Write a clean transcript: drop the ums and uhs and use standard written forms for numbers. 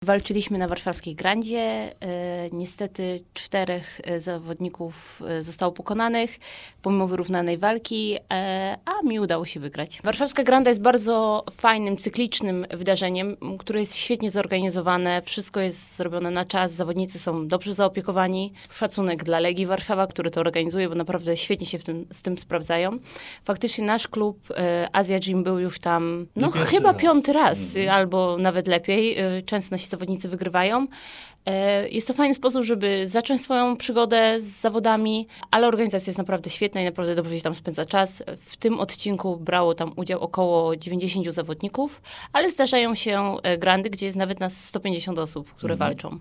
Walczyliśmy na warszawskiej Grandzie. Niestety 4 zawodników zostało pokonanych, pomimo wyrównanej walki, a mi udało się wygrać. Warszawska Granda jest bardzo fajnym, cyklicznym wydarzeniem, które jest świetnie zorganizowane. Wszystko jest zrobione na czas, zawodnicy są dobrze zaopiekowani. Szacunek dla Legii Warszawa, który to organizuje, bo naprawdę świetnie się z tym sprawdzają. Faktycznie nasz klub Azja Gym był już tam chyba 5. raz, albo nawet lepiej. Często nasi zawodnicy wygrywają. Jest to fajny sposób, żeby zacząć swoją przygodę z zawodami, ale organizacja jest naprawdę świetna i naprawdę dobrze się tam spędza czas. W tym odcinku brało tam udział około 90 zawodników, ale zdarzają się grandy, gdzie jest nawet nas 150 osób, które walczą.